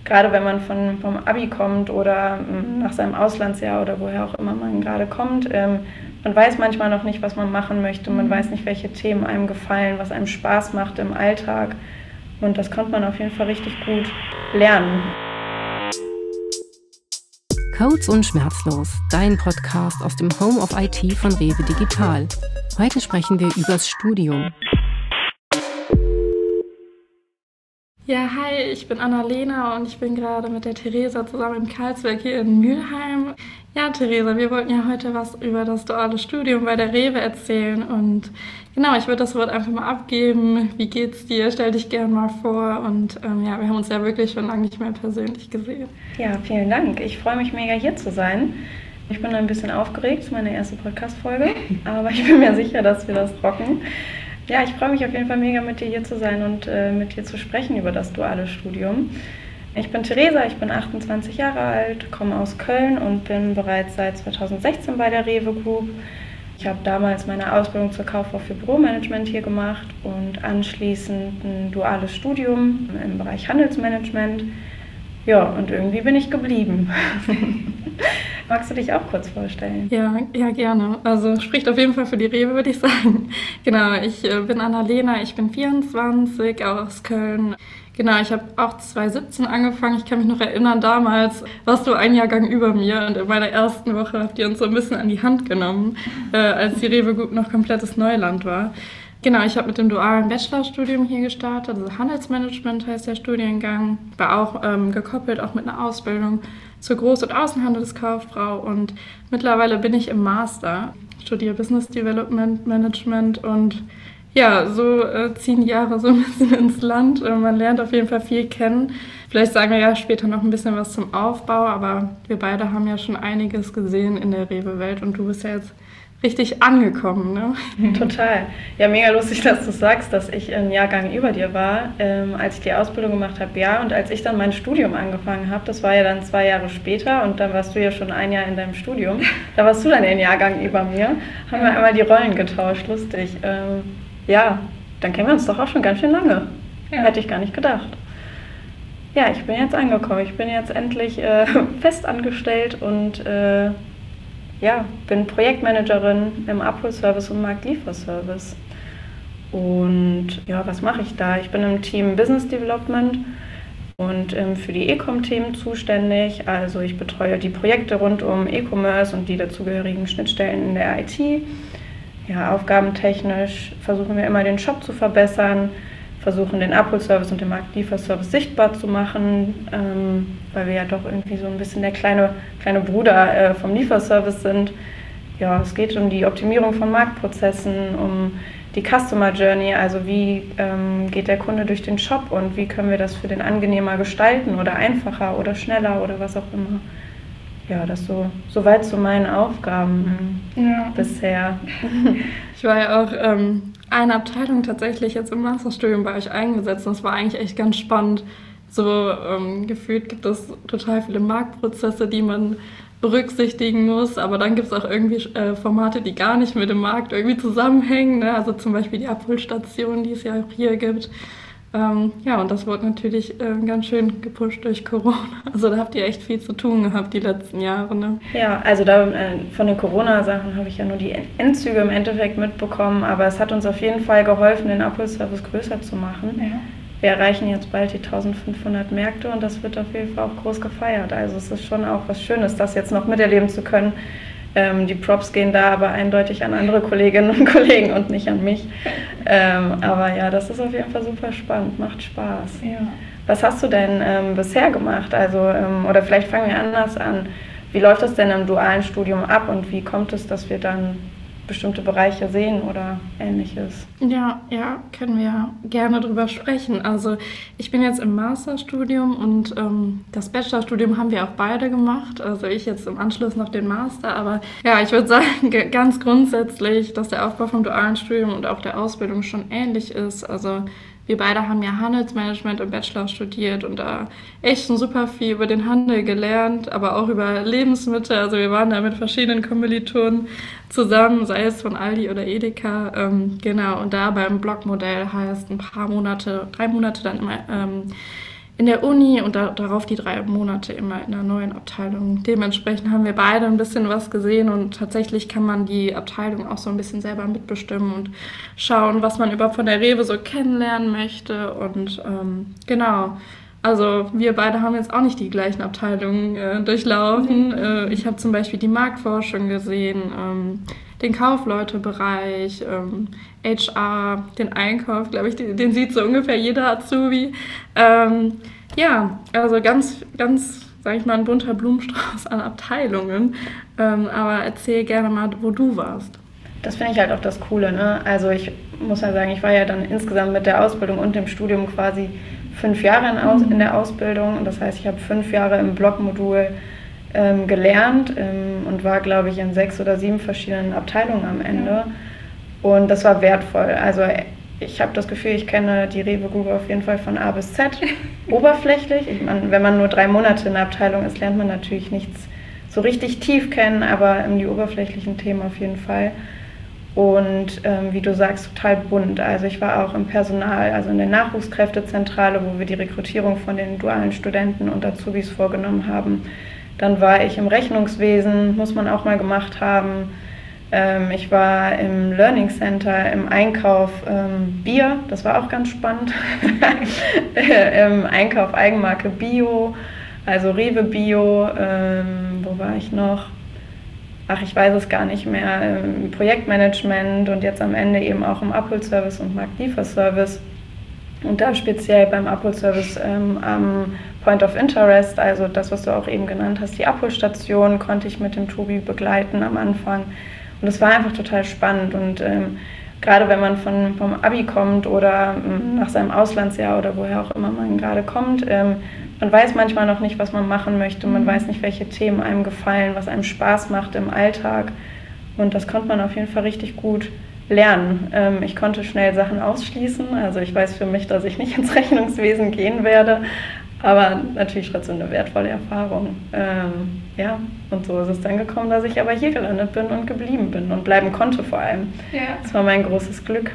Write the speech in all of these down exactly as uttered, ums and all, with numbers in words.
gerade wenn man von, vom Abi kommt oder ähm, nach seinem Auslandsjahr oder woher auch immer man gerade kommt, ähm, man weiß manchmal noch nicht, was man machen möchte, man weiß nicht, welche Themen einem gefallen, was einem Spaß macht im Alltag und das konnte man auf jeden Fall richtig gut lernen. Codes und Schmerzlos, dein Podcast aus dem Home of I T von Rewe Digital. Heute sprechen wir übers Studium. Ja, hi, ich bin Annalena und ich bin gerade mit der Theresa zusammen im Karlswerk hier in Mülheim. Ja, Theresa, wir wollten ja heute was über das duale Studium bei der Rewe erzählen und genau, ich würde das Wort einfach mal abgeben. Wie geht's dir? Stell dich gerne mal vor und ähm, ja, wir haben uns ja wirklich schon lange nicht mehr persönlich gesehen. Ja, vielen Dank. Ich freue mich mega hier zu sein. Ich bin ein bisschen aufgeregt, das ist meine erste Podcast-Folge, aber ich bin mir sicher, dass wir das rocken. Ja, ich freue mich auf jeden Fall mega, mit dir hier zu sein und äh, mit dir zu sprechen über das duale Studium. Ich bin Theresa, ich bin achtundzwanzig Jahre alt, komme aus Köln und bin bereits seit zweitausendsechzehn bei der Rewe Group. Ich habe damals meine Ausbildung zur Kauffrau für Büromanagement hier gemacht und anschließend ein duales Studium im Bereich Handelsmanagement. Ja, und irgendwie bin ich geblieben. Magst du dich auch kurz vorstellen? Ja, ja, gerne. Also spricht auf jeden Fall für die Rewe, würde ich sagen. Genau, ich äh, bin Annalena, ich bin vierundzwanzig, aus Köln. Genau, ich habe auch zweitausendsiebzehn angefangen. Ich kann mich noch erinnern, damals warst du ein Jahrgang über mir und in meiner ersten Woche habt ihr uns so ein bisschen an die Hand genommen, äh, als die Rewe Group noch komplettes Neuland war. Genau, ich habe mit dem dualen Bachelorstudium hier gestartet, also Handelsmanagement heißt der Studiengang, war auch ähm, gekoppelt auch mit einer Ausbildung zur Groß- und Außenhandelskauffrau und mittlerweile bin ich im Master, studiere Business Development Management und ja, so äh, ziehen die Jahre so ein bisschen ins Land. Äh, man lernt auf jeden Fall viel kennen. Vielleicht sagen wir ja später noch ein bisschen was zum Aufbau, aber wir beide haben ja schon einiges gesehen in der Rewe-Welt und du bist ja jetzt richtig angekommen, ne? Total. Ja, mega lustig, dass du sagst, dass ich einen Jahrgang über dir war, ähm, als ich die Ausbildung gemacht habe, ja. Und als ich dann mein Studium angefangen habe, das war ja dann zwei Jahre später und dann warst du ja schon ein Jahr in deinem Studium, da warst du dann den Jahrgang über mir, haben wir einmal die Rollen getauscht, lustig. Ähm, ja, dann kennen wir uns doch auch schon ganz schön lange. Ja. Hätte ich gar nicht gedacht. Ja, ich bin jetzt angekommen. Ich bin jetzt endlich äh, fest angestellt und äh, ja, bin Projektmanagerin im Abholservice und Marktlieferservice. Und ja, was mache ich da? Ich bin im Team Business Development und ähm, für die E-Com-Themen zuständig. Also ich betreue die Projekte rund um E-Commerce und die dazugehörigen Schnittstellen in der I T. Ja, aufgabentechnisch versuchen wir immer den Shop zu verbessern, versuchen den Abholservice und den Marktlieferservice sichtbar zu machen, ähm, weil wir ja doch irgendwie so ein bisschen der kleine, kleine Bruder äh, vom Lieferservice sind. Ja, es geht um die Optimierung von Marktprozessen, um die Customer Journey, also wie ähm, geht der Kunde durch den Shop und wie können wir das für den angenehmer gestalten oder einfacher oder schneller oder was auch immer. Ja, das so soweit zu meinen Aufgaben ja. bisher. Ich war ja auch ähm, eine Abteilung tatsächlich jetzt im Masterstudium bei euch eingesetzt und es war eigentlich echt ganz spannend. So ähm, gefühlt gibt es total viele Marktprozesse, die man berücksichtigen muss, aber dann gibt es auch irgendwie äh, Formate, die gar nicht mit dem Markt irgendwie zusammenhängen, ne? Also zum Beispiel die Abholstation, die es ja auch hier gibt. Ähm, ja, und das wurde natürlich äh, ganz schön gepusht durch Corona. Also da habt ihr echt viel zu tun gehabt die letzten Jahre, ne? Ja, also da, äh, von den Corona-Sachen habe ich ja nur die Endzüge im Endeffekt mitbekommen, aber es hat uns auf jeden Fall geholfen, den Abholservice größer zu machen. Ja. Wir erreichen jetzt bald die eintausendfünfhundert Märkte und das wird auf jeden Fall auch groß gefeiert. Also es ist schon auch was Schönes, das jetzt noch miterleben zu können. Ähm, die Props gehen da aber eindeutig an andere Kolleginnen und Kollegen und nicht an mich. Ähm, aber ja, das ist auf jeden Fall super spannend, macht Spaß. Ja. Was hast du denn ähm, bisher gemacht? Also, ähm, oder vielleicht fangen wir anders an. Wie läuft das denn im dualen Studium ab und wie kommt es, dass wir dann bestimmte Bereiche sehen oder Ähnliches? Ja, ja, können wir gerne drüber sprechen. Also ich bin jetzt im Masterstudium und ähm, das Bachelorstudium haben wir auch beide gemacht. Also ich jetzt im Anschluss noch den Master. Aber ja, ich würde sagen, ganz grundsätzlich, dass der Aufbau vom dualen Studium und auch der Ausbildung schon ähnlich ist. Also wir beide haben ja Handelsmanagement im Bachelor studiert und da echt schon super viel über den Handel gelernt, aber auch über Lebensmittel. Also wir waren da mit verschiedenen Kommilitonen zusammen, sei es von Aldi oder Edeka. Ähm, genau, und da beim Blockmodell heißt ein paar Monate, drei Monate dann immer ähm, in der Uni und da, darauf die drei Monate immer in einer neuen Abteilung. Dementsprechend haben wir beide ein bisschen was gesehen und tatsächlich kann man die Abteilung auch so ein bisschen selber mitbestimmen und schauen, was man überhaupt von der Rewe so kennenlernen möchte. Und ähm, genau, also wir beide haben jetzt auch nicht die gleichen Abteilungen äh, durchlaufen. Mhm. Äh, ich habe zum Beispiel die Marktforschung gesehen, ähm, den Kaufleutebereich, ähm, H R, den Einkauf, glaube ich, den, den sieht so ungefähr jeder Azubi. Ähm, ja, also ganz, ganz, sage ich mal, ein bunter Blumenstrauß an Abteilungen. Ähm, aber erzähl gerne mal, wo du warst. Das finde ich halt auch das Coole, ne? Also ich muss ja sagen, ich war ja dann insgesamt mit der Ausbildung und dem Studium quasi fünf Jahre in, Aus- in der Ausbildung. Das heißt, ich habe fünf Jahre im Blockmodul ähm, gelernt ähm, und war, glaube ich, in sechs oder sieben verschiedenen Abteilungen am Ende. Und das war wertvoll. Also ich habe das Gefühl, ich kenne die Rewe Group auf jeden Fall von A bis Z oberflächlich. Ich meine, wenn man nur drei Monate in der Abteilung ist, lernt man natürlich nichts so richtig tief kennen, aber ähm, die oberflächlichen Themen auf jeden Fall. Und ähm, wie du sagst, total bunt. Also ich war auch im Personal, also in der Nachwuchskräftezentrale, wo wir die Rekrutierung von den dualen Studenten und Azubis vorgenommen haben. Dann war ich im Rechnungswesen, muss man auch mal gemacht haben. Ähm, ich war im Learning Center, im Einkauf ähm, Bier, das war auch ganz spannend. Im Einkauf Eigenmarke Bio, also Rewe Bio. Ähm, wo war ich noch? Ach, ich weiß es gar nicht mehr. Ähm, Projektmanagement und jetzt am Ende eben auch im Abholservice und Marktlieferservice. Und da speziell beim Abholservice ähm, am Point of Interest, also das, was du auch eben genannt hast, die Abholstation, konnte ich mit dem Tobi begleiten am Anfang. Und es war einfach total spannend. Und ähm, gerade wenn man von, vom Abi kommt oder ähm, nach seinem Auslandsjahr oder woher auch immer man gerade kommt, ähm, man weiß manchmal noch nicht, was man machen möchte. Man weiß nicht, welche Themen einem gefallen, was einem Spaß macht im Alltag. Und das konnte man auf jeden Fall richtig gut lernen. Ähm, ich konnte schnell Sachen ausschließen. Also ich weiß für mich, dass ich nicht ins Rechnungswesen gehen werde. Aber natürlich trotzdem eine wertvolle Erfahrung. Ähm, ja, und so ist es dann gekommen, dass ich aber hier gelandet bin und geblieben bin und bleiben konnte vor allem. Ja. Das war mein großes Glück.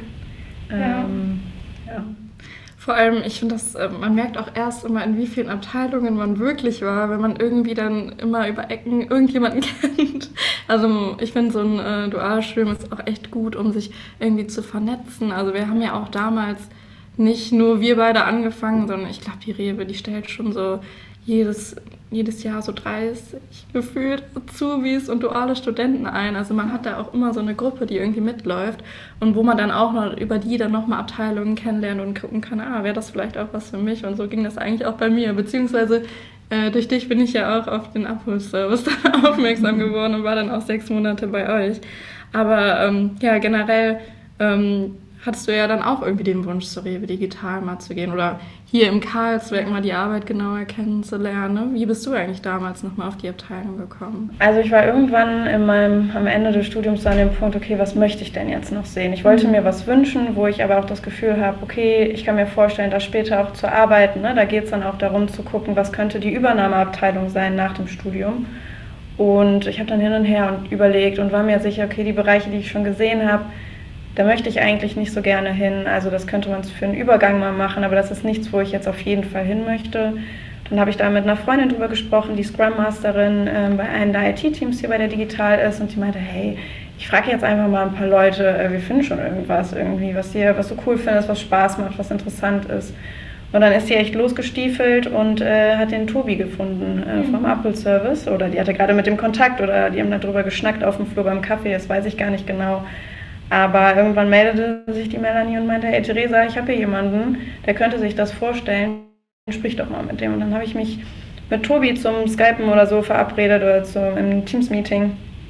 Ähm, ja. ja. Vor allem, ich finde das, man merkt auch erst immer, in wie vielen Abteilungen man wirklich war, wenn man irgendwie dann immer über Ecken irgendjemanden kennt. Also ich finde, so ein äh, Dualstudium ist auch echt gut, um sich irgendwie zu vernetzen. Also wir haben ja auch damals nicht nur wir beide angefangen, sondern ich glaube, die Rewe, die stellt schon so jedes, jedes Jahr so dreißig gefühlt Azubis und duale Studenten ein. Also man hat da auch immer so eine Gruppe, die irgendwie mitläuft und wo man dann auch noch über die dann nochmal Abteilungen kennenlernt und gucken kann, ah, wäre das vielleicht auch was für mich? Und so ging das eigentlich auch bei mir. Beziehungsweise äh, durch dich bin ich ja auch auf den Abholservice dann aufmerksam geworden und war dann auch sechs Monate bei euch. Aber ähm, ja, generell ähm, hattest du ja dann auch irgendwie den Wunsch, zur Rewe Digital mal zu gehen oder hier im Karlsberg mal die Arbeit genauer kennenzulernen. Wie bist du eigentlich damals nochmal auf die Abteilung gekommen? Also ich war irgendwann in meinem, am Ende des Studiums an dem Punkt, okay, was möchte ich denn jetzt noch sehen? Ich wollte mhm. mir was wünschen, wo ich aber auch das Gefühl habe, okay, ich kann mir vorstellen, da später auch zu arbeiten. Ne? Da geht es dann auch darum zu gucken, was könnte die Übernahmeabteilung sein nach dem Studium. Und ich habe dann hin und her und überlegt und war mir sicher, okay, die Bereiche, die ich schon gesehen habe, da möchte ich eigentlich nicht so gerne hin. Also das könnte man für einen Übergang mal machen, aber das ist nichts, wo ich jetzt auf jeden Fall hin möchte. Dann habe ich da mit einer Freundin drüber gesprochen, die Scrum Masterin äh, bei einem der I T-Teams hier bei der Digital ist und die meinte, hey, ich frage jetzt einfach mal ein paar Leute, äh, wir finden schon irgendwas irgendwie, was dir, was du cool findest, was Spaß macht, was interessant ist. Und dann ist sie echt losgestiefelt und äh, hat den Tobi gefunden äh, vom mhm. Abholservice. Oder die hatte gerade mit dem Kontakt oder die haben da drüber geschnackt auf dem Flur beim Kaffee, das weiß ich gar nicht genau. Aber irgendwann meldete sich die Melanie und meinte, hey Theresa, ich habe hier jemanden, der könnte sich das vorstellen, sprich doch mal mit dem. Und dann habe ich mich mit Tobi zum Skypen oder so verabredet oder zum im Teams-Meeting.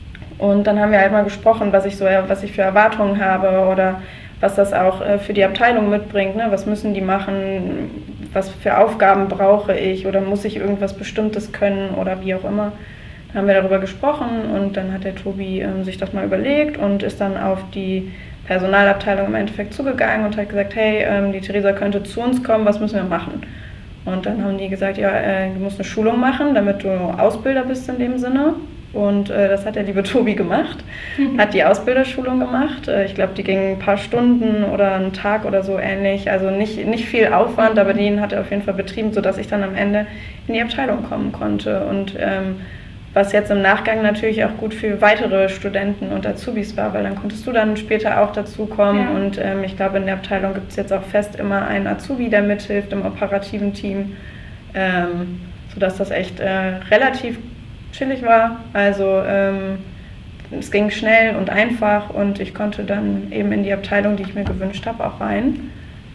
Und dann haben wir halt mal gesprochen, was ich so, was ich für Erwartungen habe oder was das auch für die Abteilung mitbringt. Ne? Was müssen die machen? Was für Aufgaben brauche ich? Oder muss ich irgendwas Bestimmtes können oder wie auch immer? Haben wir darüber gesprochen und dann hat der Tobi ähm, sich das mal überlegt und ist dann auf die Personalabteilung im Endeffekt zugegangen und hat gesagt, hey, ähm, die Theresa könnte zu uns kommen, was müssen wir machen? Und dann haben die gesagt, ja, äh, du musst eine Schulung machen, damit du Ausbilder bist in dem Sinne und äh, das hat der liebe Tobi gemacht, mhm. hat die Ausbilderschulung gemacht. Äh, ich glaube, die ging ein paar Stunden oder einen Tag oder so ähnlich, also nicht, nicht viel Aufwand, aber den hat er auf jeden Fall betrieben, sodass ich dann am Ende in die Abteilung kommen konnte und ähm, was jetzt im Nachgang natürlich auch gut für weitere Studenten und Azubis war, weil dann konntest du dann später auch dazu kommen ja. und ähm, ich glaube, in der Abteilung gibt es jetzt auch fest immer einen Azubi, der mithilft im operativen Team, ähm, sodass das echt äh, relativ chillig war. Also ähm, es ging schnell und einfach und ich konnte dann eben in die Abteilung, die ich mir gewünscht habe, auch rein.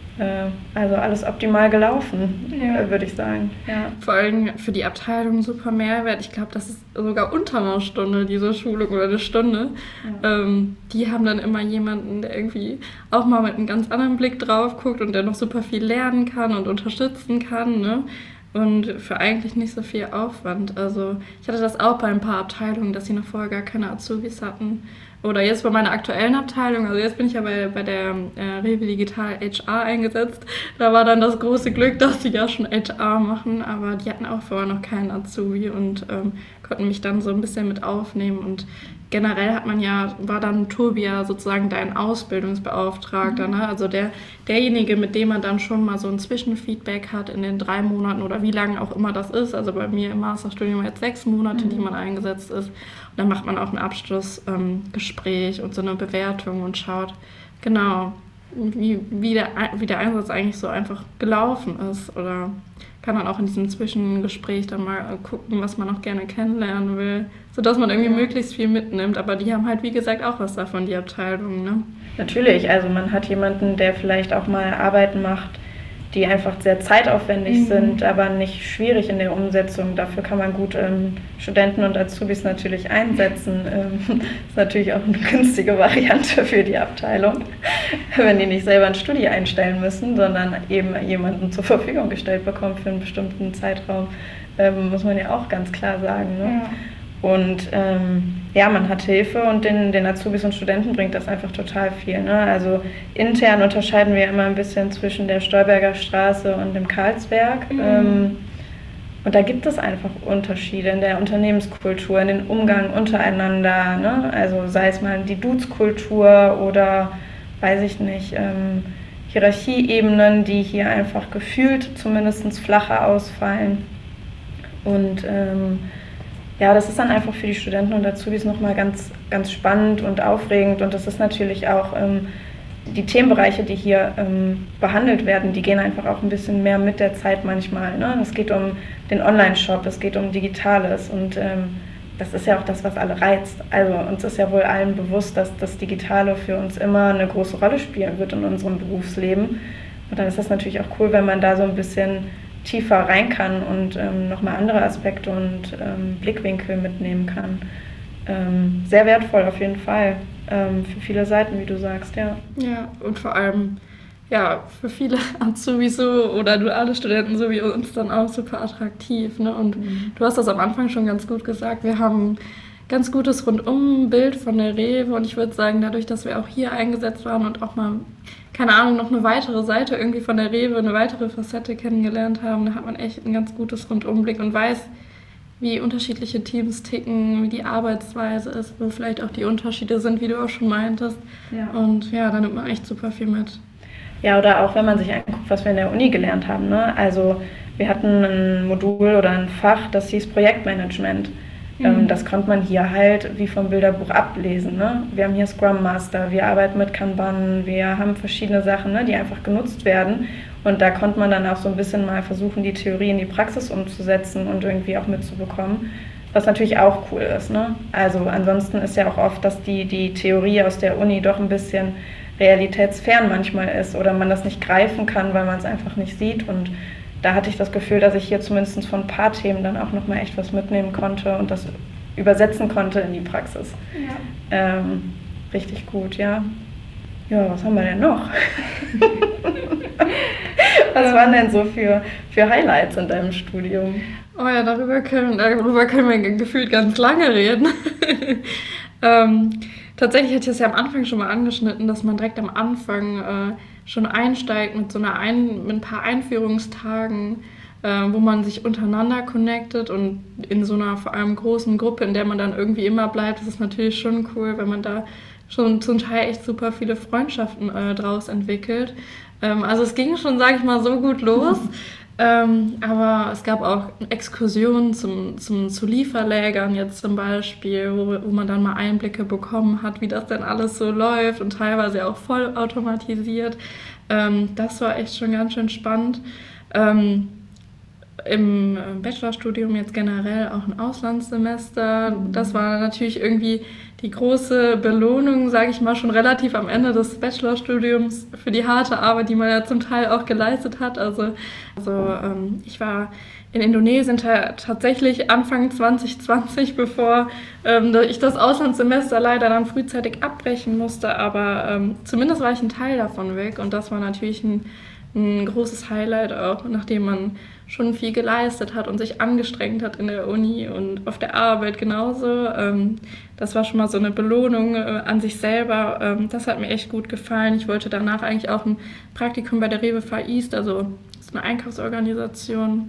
Also alles optimal gelaufen, ja. würde ich sagen. Ja. Vor allem für die Abteilung super Mehrwert. Ich glaube, das ist sogar unter einer Stunde, diese Schulung oder eine Stunde. Ja. Ähm, die haben dann immer jemanden, der irgendwie auch mal mit einem ganz anderen Blick drauf guckt und der noch super viel lernen kann und unterstützen kann. Ne? Und für eigentlich nicht so viel Aufwand. Also ich hatte das auch bei ein paar Abteilungen, dass sie noch vorher gar keine Azubis hatten. Oder jetzt bei meiner aktuellen Abteilung, also jetzt bin ich ja bei, bei der äh, Rewe Digital H R eingesetzt. Da war dann das große Glück, dass die ja schon H R machen, aber die hatten auch vorher noch keinen Azubi und ähm, konnten mich dann so ein bisschen mit aufnehmen. Und generell hat man ja, war dann Tobi ja sozusagen dein Ausbildungsbeauftragter, mhm. ne? Also der, derjenige, mit dem man dann schon mal so ein Zwischenfeedback hat in den drei Monaten oder wie lange auch immer das ist. Also bei mir im Masterstudium jetzt sechs Monate, mhm. die man eingesetzt ist. Und dann macht man auch ein Abschlussgespräch ähm, und so eine Bewertung und schaut, genau, wie, wie, der, wie der Einsatz eigentlich so einfach gelaufen ist. Oder kann man auch in diesem Zwischengespräch dann mal gucken, was man auch gerne kennenlernen will, sodass man irgendwie ja. möglichst viel mitnimmt. Aber die haben halt, wie gesagt, auch was davon, die Abteilung. Ne? Natürlich, also man hat jemanden, der vielleicht auch mal Arbeiten macht, die einfach sehr zeitaufwendig mhm. sind, aber nicht schwierig in der Umsetzung. Dafür kann man gut ähm, Studenten und Azubis natürlich einsetzen. Ähm, ist natürlich auch eine günstige Variante für die Abteilung, wenn die nicht selber ein Studi einstellen müssen, sondern eben jemanden zur Verfügung gestellt bekommen für einen bestimmten Zeitraum, ähm, muss man ja auch ganz klar sagen. Ne? Ja. Und ähm, ja, man hat Hilfe und den, den Azubis und Studenten bringt das einfach total viel. Ne? Also intern unterscheiden wir immer ein bisschen zwischen der Stolberger Straße und dem Karlsberg. Mhm. Ähm, und da gibt es einfach Unterschiede in der Unternehmenskultur, in den Umgang untereinander. Ne? Also sei es mal die Dudes-Kultur oder, weiß ich nicht, ähm, Hierarchieebenen, die hier einfach gefühlt zumindest flacher ausfallen. Und ähm, ja, das ist dann einfach für die Studenten und Azubis nochmal ganz, ganz spannend und aufregend und das ist natürlich auch ähm, die Themenbereiche, die hier ähm, behandelt werden, die gehen einfach auch ein bisschen mehr mit der Zeit manchmal. Ne? Es geht um den Online-Shop, es geht um Digitales und ähm, das ist ja auch das, was alle reizt. Also uns ist ja wohl allen bewusst, dass das Digitale für uns immer eine große Rolle spielen wird in unserem Berufsleben und dann ist das natürlich auch cool, wenn man da so ein bisschen tiefer rein kann und ähm, nochmal andere Aspekte und ähm, Blickwinkel mitnehmen kann. Ähm, sehr wertvoll auf jeden Fall ähm, für viele Seiten, wie du sagst, ja. Ja, und vor allem ja, für viele Azubis so oder duale Studenten so wie uns dann auch super attraktiv. Ne? Und mhm. du hast das am Anfang schon ganz gut gesagt, wir haben ganz gutes Rundumbild von der Rewe und ich würde sagen, dadurch, dass wir auch hier eingesetzt waren und auch mal, keine Ahnung, noch eine weitere Seite irgendwie von der Rewe, eine weitere Facette kennengelernt haben, da hat man echt ein ganz gutes Rundumblick und weiß, wie unterschiedliche Teams ticken, wie die Arbeitsweise ist, wo vielleicht auch die Unterschiede sind, wie du auch schon meintest. Ja. Und ja, da nimmt man echt super viel mit. Ja, oder auch wenn man sich anguckt, was wir in der Uni gelernt haben. Ne? Also wir hatten ein Modul oder ein Fach, das hieß Projektmanagement. Mhm. Das konnte man hier halt wie vom Bilderbuch ablesen. Ne? Wir haben hier Scrum Master, wir arbeiten mit Kanban, wir haben verschiedene Sachen, ne, die einfach genutzt werden. Und da konnte man dann auch so ein bisschen mal versuchen, die Theorie in die Praxis umzusetzen und irgendwie auch mitzubekommen, was natürlich auch cool ist. Ne? Also ansonsten ist ja auch oft, dass die, die Theorie aus der Uni doch ein bisschen realitätsfern manchmal ist oder man das nicht greifen kann, weil man es einfach nicht sieht. Und da hatte ich das Gefühl, dass ich hier zumindest von ein paar Themen dann auch nochmal echt was mitnehmen konnte und das übersetzen konnte in die Praxis. Ja. Ähm, richtig gut, ja. Ja, was haben wir denn noch? Was waren denn so für, für Highlights in deinem Studium? Oh ja, darüber können, darüber können wir gefühlt ganz lange reden. ähm, tatsächlich hatte ich es ja am Anfang schon mal angeschnitten, dass man direkt am Anfang äh, schon einsteigt mit so einer ein, mit ein paar Einführungstagen äh, wo man sich untereinander connectet und in so einer vor allem großen Gruppe, in der man dann irgendwie immer bleibt, das ist natürlich schon cool, wenn man da schon zum Teil echt super viele Freundschaften äh, draus entwickelt. Ähm, also es ging schon, sage ich mal, so gut los. Ähm, aber es gab auch Exkursionen zum, zum, zu Lieferlägern jetzt zum Beispiel, wo, wo man dann mal Einblicke bekommen hat, wie das denn alles so läuft und teilweise auch vollautomatisiert. Ähm, das war echt schon ganz schön spannend. Ähm, Im Bachelorstudium jetzt generell auch ein Auslandssemester. Das war natürlich irgendwie die große Belohnung, sage ich mal, schon relativ am Ende des Bachelorstudiums für die harte Arbeit, die man ja zum Teil auch geleistet hat. Also, also ähm, ich war in Indonesien ta- tatsächlich Anfang zwanzig zwanzig, bevor ähm, ich das Auslandssemester leider dann frühzeitig abbrechen musste. Aber ähm, zumindest war ich ein Teil davon weg und das war natürlich ein, ein großes Highlight auch, nachdem man schon viel geleistet hat und sich angestrengt hat in der Uni und auf der Arbeit genauso. Ähm, das war schon mal so eine Belohnung äh, an sich selber. Ähm, das hat mir echt gut gefallen. Ich wollte danach eigentlich auch ein Praktikum bei der Rewe Far East, also das ist eine Einkaufsorganisation,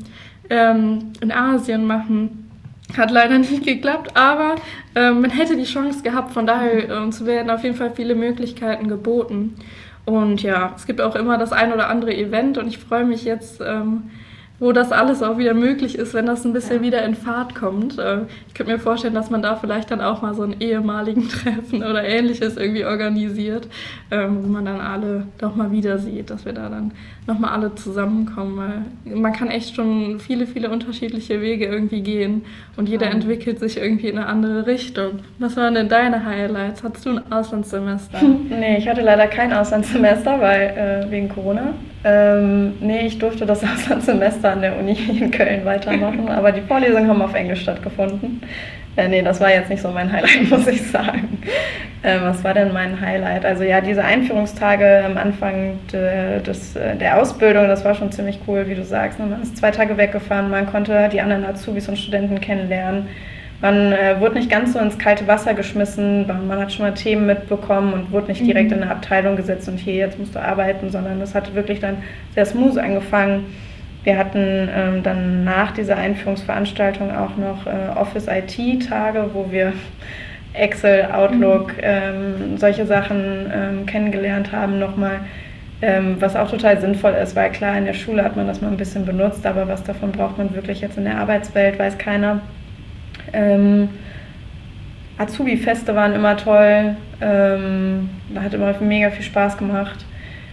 ähm, in Asien machen. Hat leider nicht geklappt, aber ähm, man hätte die Chance gehabt, von daher äh, uns werden auf jeden Fall viele Möglichkeiten geboten. Und ja, es gibt auch immer das ein oder andere Event und ich freue mich jetzt, ähm, wo das alles auch wieder möglich ist, wenn das ein bisschen ja. wieder in Fahrt kommt. Ich könnte mir vorstellen, dass man da vielleicht dann auch mal so einen ehemaligen Treffen oder Ähnliches irgendwie organisiert, wo man dann alle doch mal wieder sieht, dass wir da dann nochmal alle zusammenkommen. Weil man kann echt schon viele, viele unterschiedliche Wege irgendwie gehen und jeder ja. entwickelt sich irgendwie in eine andere Richtung. Was waren denn deine Highlights? Hattest du ein Auslandssemester? Nee, ich hatte leider kein Auslandssemester, weil äh, wegen Corona. Ähm, nee, ich durfte das Auslandssemester an der Uni in Köln weitermachen, aber die Vorlesungen haben auf Englisch stattgefunden. Äh, nee, das war jetzt nicht so mein Highlight, muss ich sagen. Äh, was war denn mein Highlight? Also ja, diese Einführungstage am Anfang de, des, der Ausbildung, das war schon ziemlich cool, wie du sagst. Man ist zwei Tage weggefahren, man konnte die anderen Azubis und Studenten kennenlernen. Man äh, wurde nicht ganz so ins kalte Wasser geschmissen, man hat schon mal Themen mitbekommen und wurde nicht direkt mhm. in eine Abteilung gesetzt und hier, jetzt musst du arbeiten, sondern das hat wirklich dann sehr smooth angefangen. Wir hatten ähm, dann nach dieser Einführungsveranstaltung auch noch äh, Office-I T-Tage, wo wir Excel, Outlook, mhm. ähm, solche Sachen ähm, kennengelernt haben nochmal, ähm, was auch total sinnvoll ist, weil klar, in der Schule hat man das mal ein bisschen benutzt, aber was davon braucht man wirklich jetzt in der Arbeitswelt, weiß keiner. Ähm, Azubi-Feste waren immer toll, ähm, da hat immer mega viel Spaß gemacht.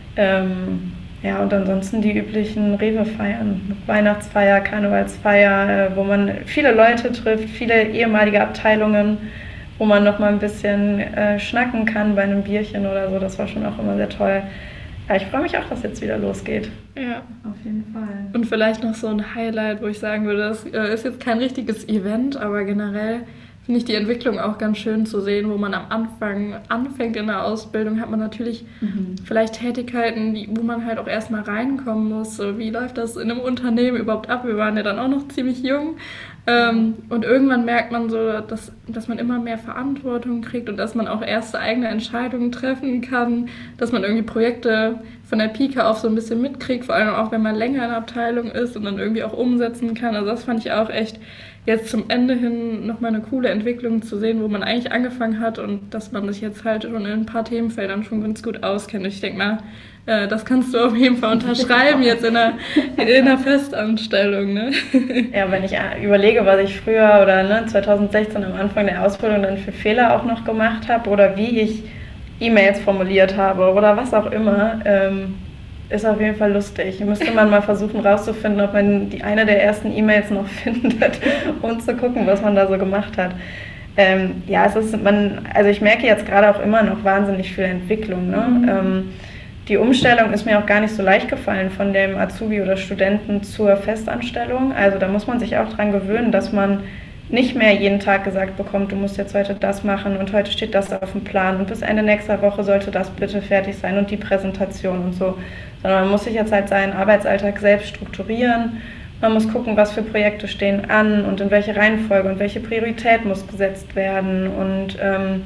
Ähm, ja, und ansonsten die üblichen Rewe-Feiern, Weihnachtsfeier, Karnevalsfeier, äh, wo man viele Leute trifft, viele ehemalige Abteilungen, wo man noch mal ein bisschen äh, schnacken kann bei einem Bierchen oder so. Das war schon auch immer sehr toll. Ja, ich freue mich auch, dass jetzt wieder losgeht. Ja, auf jeden Fall. Und vielleicht noch so ein Highlight, wo ich sagen würde, das äh, ist jetzt kein richtiges Event, aber generell finde ich die Entwicklung auch ganz schön zu sehen, wo man am Anfang anfängt in der Ausbildung, hat man natürlich mhm. vielleicht Tätigkeiten, die, wo man halt auch erstmal reinkommen muss. So, wie läuft das in einem Unternehmen überhaupt ab? Wir waren ja dann auch noch ziemlich jung. Ähm, und irgendwann merkt man so, dass, dass man immer mehr Verantwortung kriegt und dass man auch erste eigene Entscheidungen treffen kann, dass man irgendwie Projekte von der Pike auf so ein bisschen mitkriegt, vor allem auch, wenn man länger in der Abteilung ist und dann irgendwie auch umsetzen kann. Also das fand ich auch echt jetzt zum Ende hin nochmal eine coole Entwicklung zu sehen, wo man eigentlich angefangen hat und dass man sich jetzt halt schon in ein paar Themenfeldern schon ganz gut auskennt. Ich denke mal, äh, das kannst du auf jeden Fall unterschreiben jetzt in einer, in einer Festanstellung. Ne? Ja, wenn ich überlege, was ich früher oder ne, zwanzig sechzehn am Anfang der Ausbildung dann für Fehler auch noch gemacht habe oder wie ich E-Mails formuliert habe oder was auch immer, ähm, ist auf jeden Fall lustig. Müsste man mal versuchen rauszufinden, ob man die eine der ersten E-Mails noch findet und zu gucken, was man da so gemacht hat. Ähm, ja, es ist, man, also ich merke jetzt gerade auch immer noch wahnsinnig viel Entwicklung. Ne? Mhm. Ähm, die Umstellung ist mir auch gar nicht so leicht gefallen von dem Azubi oder Studenten zur Festanstellung. Also da muss man sich auch dran gewöhnen, dass man nicht mehr jeden Tag gesagt bekommt, du musst jetzt heute das machen und heute steht das auf dem Plan und bis Ende nächster Woche sollte das bitte fertig sein und die Präsentation und so. Sondern man muss sich jetzt halt seinen Arbeitsalltag selbst strukturieren. Man muss gucken, was für Projekte stehen an und in welche Reihenfolge und welche Priorität muss gesetzt werden. Und ähm,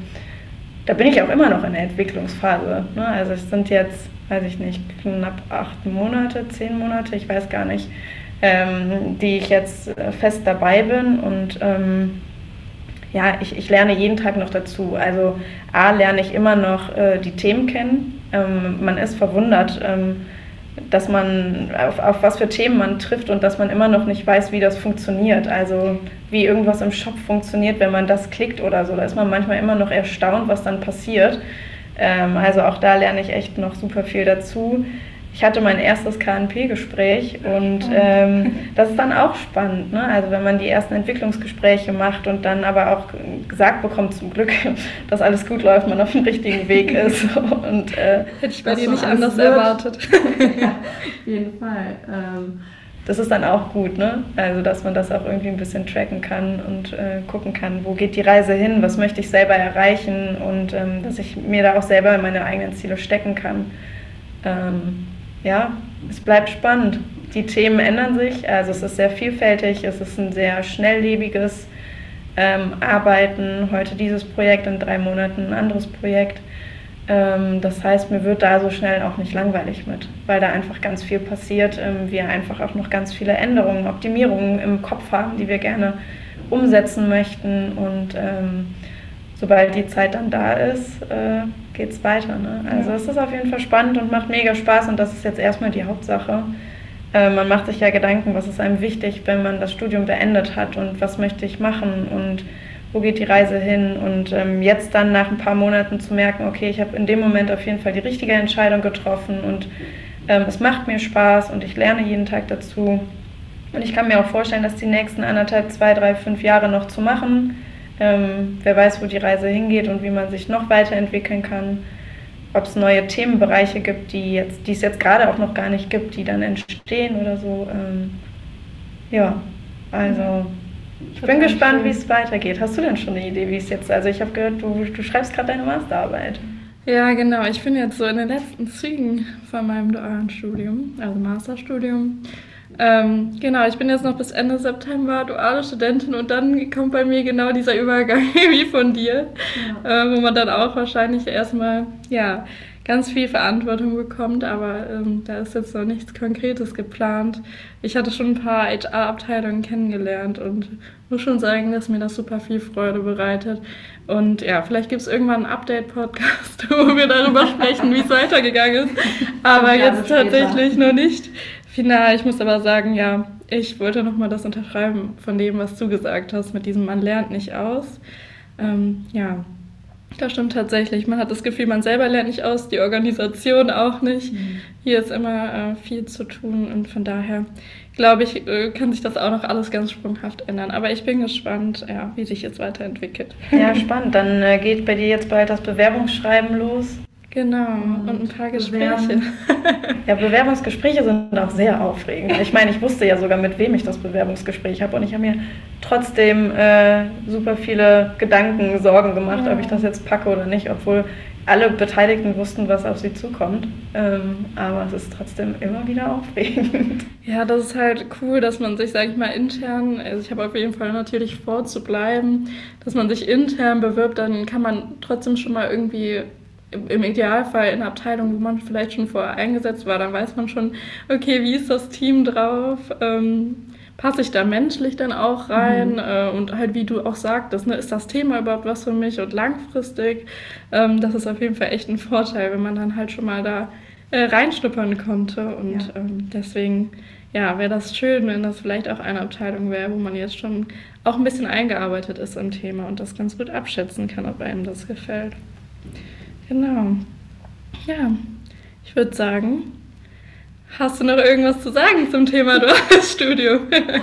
da bin ich auch immer noch in der Entwicklungsphase. Ne? Also es sind jetzt, weiß ich nicht, knapp acht Monate, zehn Monate, ich weiß gar nicht, ähm, die ich jetzt fest dabei bin und ähm, ja, ich, ich lerne jeden Tag noch dazu. Also A, lerne ich immer noch äh, die Themen kennen. Ähm, man ist verwundert, ähm, dass man auf, auf was für Themen man trifft und dass man immer noch nicht weiß, wie das funktioniert. Also wie irgendwas im Shop funktioniert, wenn man das klickt oder so. Da ist man manchmal immer noch erstaunt, was dann passiert. Ähm, also auch da lerne ich echt noch super viel dazu. Ich hatte mein erstes K N P-Gespräch und ähm, das ist dann auch spannend, ne? Also wenn man die ersten Entwicklungsgespräche macht und dann aber auch gesagt bekommt, zum Glück, dass alles gut läuft, man auf dem richtigen Weg ist. Und, äh, hätte ich bei dir nicht anders wird. erwartet. Ja, auf jeden Fall. Ähm, das ist dann auch gut, ne? Also dass man das auch irgendwie ein bisschen tracken kann und äh, gucken kann, wo geht die Reise hin, was möchte ich selber erreichen und ähm, dass ich mir da auch selber meine eigenen Ziele stecken kann. Ähm, Ja, es bleibt spannend. Die Themen ändern sich, also es ist sehr vielfältig, es ist ein sehr schnelllebiges ähm, Arbeiten. Heute dieses Projekt, in drei Monaten ein anderes Projekt. Ähm, das heißt, mir wird da so schnell auch nicht langweilig mit, weil da einfach ganz viel passiert. Ähm, wir einfach auch noch ganz viele Änderungen, Optimierungen im Kopf haben, die wir gerne umsetzen möchten und ähm, sobald die Zeit dann da ist, äh, geht es weiter. Ne? Also ja. Es ist auf jeden Fall spannend und macht mega Spaß und das ist jetzt erstmal die Hauptsache. Äh, man macht sich ja Gedanken, was ist einem wichtig, wenn man das Studium beendet hat und was möchte ich machen und wo geht die Reise hin und ähm, jetzt dann nach ein paar Monaten zu merken, okay, ich habe in dem Moment auf jeden Fall die richtige Entscheidung getroffen und ähm, es macht mir Spaß und ich lerne jeden Tag dazu. Und ich kann mir auch vorstellen, dass die nächsten anderthalb, zwei, drei, fünf Jahre noch zu machen. Ähm, wer weiß, wo die Reise hingeht und wie man sich noch weiterentwickeln kann. Ob es neue Themenbereiche gibt, die, jetzt, die es jetzt gerade auch noch gar nicht gibt, die dann entstehen oder so. Ähm, ja, also ich bin gespannt, wie es weitergeht. Hast du denn schon eine Idee, wie es jetzt, also ich habe gehört, du, du schreibst gerade deine Masterarbeit. Ja, genau. Ich bin jetzt so in den letzten Zügen von meinem dualen Studium, also Masterstudium. Ähm, genau, ich bin jetzt noch bis Ende September duale Studentin und dann kommt bei mir genau dieser Übergang wie von dir, ja. äh, wo man dann auch wahrscheinlich erstmal ja, ganz viel Verantwortung bekommt, aber ähm, da ist jetzt noch nichts Konkretes geplant. Ich hatte schon ein paar H R-Abteilungen kennengelernt und muss schon sagen, dass mir das super viel Freude bereitet. Und ja, vielleicht gibt es irgendwann einen Update-Podcast, wo wir darüber sprechen, wie es weitergegangen ist, aber jetzt tatsächlich noch nicht. Final, ich muss aber sagen, ja, ich wollte nochmal das unterschreiben von dem, was du gesagt hast, mit diesem man lernt nicht aus. Ähm, ja, das stimmt tatsächlich. Man hat das Gefühl, man selber lernt nicht aus, die Organisation auch nicht. Mhm. Hier ist immer äh, viel zu tun und von daher, glaube ich, äh, kann sich das auch noch alles ganz sprunghaft ändern. Aber ich bin gespannt, ja, wie sich jetzt weiterentwickelt. Ja, spannend. Dann äh, geht bei dir jetzt bald das Bewerbungsschreiben los. Genau, und, und ein paar Gespräche. Ja, Bewerbungsgespräche sind auch sehr aufregend. Ich meine, ich wusste ja sogar, mit wem ich das Bewerbungsgespräch habe und ich habe mir trotzdem äh, super viele Gedanken, Sorgen gemacht, ja. ob ich das jetzt packe oder nicht, obwohl alle Beteiligten wussten, was auf sie zukommt. Ähm, aber es ist trotzdem immer wieder aufregend. Ja, das ist halt cool, dass man sich, sage ich mal, intern, also ich habe auf jeden Fall natürlich vor zu bleiben, dass man sich intern bewirbt, dann kann man trotzdem schon mal irgendwie im Idealfall in einer Abteilung, wo man vielleicht schon vorher eingesetzt war, dann weiß man schon, okay, wie ist das Team drauf, ähm, passe ich da menschlich dann auch rein mhm. äh, und halt wie du auch sagtest, ne, ist das Thema überhaupt was für mich und langfristig, ähm, das ist auf jeden Fall echt ein Vorteil, wenn man dann halt schon mal da äh, reinschnuppern konnte und ja. ähm, deswegen ja, wäre das schön, wenn das vielleicht auch eine Abteilung wäre, wo man jetzt schon auch ein bisschen eingearbeitet ist im Thema und das ganz gut abschätzen kann, ob einem das gefällt. Genau. Ja, ich würde sagen, hast du noch irgendwas zu sagen zum Thema duales Studium?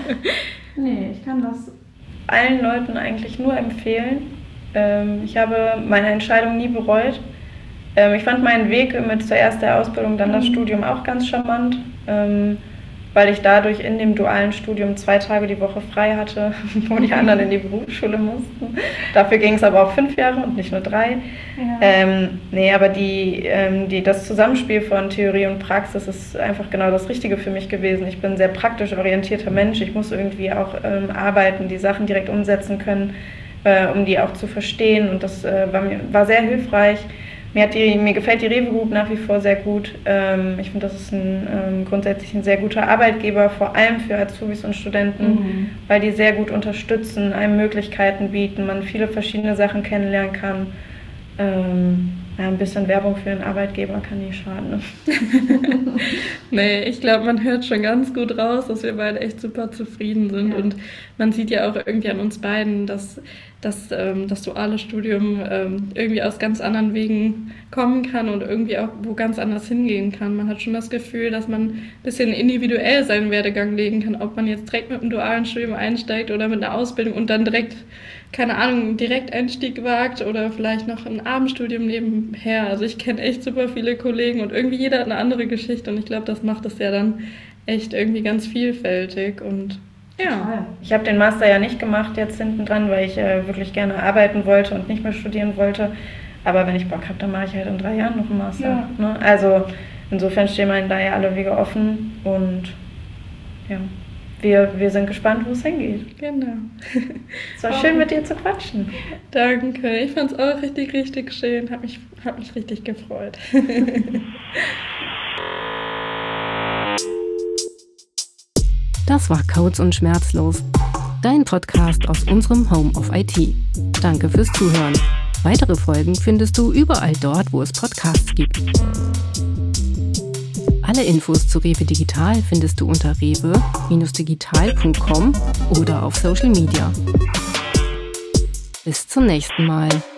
Nee, ich kann das allen Leuten eigentlich nur empfehlen. Ähm, ich habe meine Entscheidung nie bereut. Ähm, ich fand meinen Weg mit zuerst der Ausbildung, dann das Studium auch ganz charmant, ähm, weil ich dadurch in dem dualen Studium zwei Tage die Woche frei hatte, wo die anderen in die Berufsschule mussten. Dafür ging es aber auch fünf Jahre und nicht nur drei. Ja. Ähm, nee, aber die, ähm, die, das Zusammenspiel von Theorie und Praxis ist einfach genau das Richtige für mich gewesen. Ich bin ein sehr praktisch orientierter Mensch. Ich muss irgendwie auch ähm, arbeiten, die Sachen direkt umsetzen können, äh, um die auch zu verstehen. Und das äh, war, mir, war sehr hilfreich. mir, hat die, mir gefällt die Rewe Group nach wie vor sehr gut. Ähm, ich finde, das ist ein, ähm, grundsätzlich ein sehr guter Arbeitgeber, vor allem für Azubis und Studenten, mhm. weil die sehr gut unterstützen, einem Möglichkeiten bieten, man viele verschiedene Sachen kennenlernen kann. Ähm, ja, ein bisschen Werbung für den Arbeitgeber kann nicht schaden. Ne? Nee, ich glaube, man hört schon ganz gut raus, dass wir beide echt super zufrieden sind. Ja. Und man sieht ja auch irgendwie an uns beiden, dass, dass ähm, das duale Studium ähm, irgendwie aus ganz anderen Wegen kommen kann und irgendwie auch wo ganz anders hingehen kann. Man hat schon das Gefühl, dass man ein bisschen individuell seinen Werdegang legen kann, ob man jetzt direkt mit einem dualen Studium einsteigt oder mit einer Ausbildung und dann direkt, keine Ahnung, einen Direkteinstieg wagt oder vielleicht noch ein Abendstudium nebenher. Also ich kenne echt super viele Kollegen und irgendwie jeder hat eine andere Geschichte und ich glaube, das macht es ja dann echt irgendwie ganz vielfältig und ja. Ich habe den Master ja nicht gemacht jetzt hinten dran, weil ich äh, wirklich gerne arbeiten wollte und nicht mehr studieren wollte. Aber wenn ich Bock habe, dann mache ich halt in drei Jahren noch einen Master. Ja. Ne? Also insofern stehen einem da ja alle Wege offen und ja, wir, wir sind gespannt, wo es hingeht. Genau. Es war schön, mit dir zu quatschen. Danke, ich fand es auch richtig, richtig schön. Hat mich, hat mich richtig gefreut. Das war Codes und Schmerzlos, dein Podcast aus unserem Home of I T. Danke fürs Zuhören. Weitere Folgen findest du überall dort, wo es Podcasts gibt. Alle Infos zu Rewe Digital findest du unter rewe digital punkt com oder auf Social Media. Bis zum nächsten Mal.